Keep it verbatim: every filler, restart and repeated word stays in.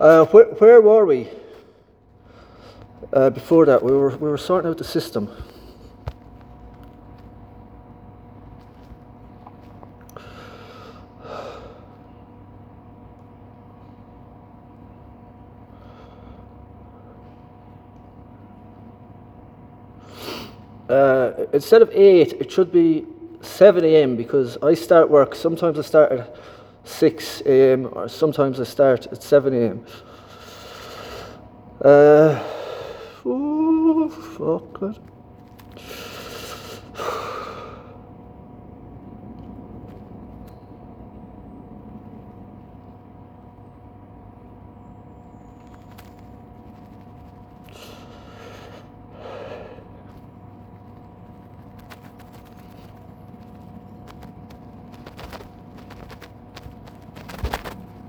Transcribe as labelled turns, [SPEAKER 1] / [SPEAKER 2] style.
[SPEAKER 1] Uh, where, where were we? Uh, before that, we were we were sorting out the system. Uh, instead of eight, it should be seven a m because I start work. Sometimes I start at six a m or sometimes I start at seven a m. Uh, oh, fuck it.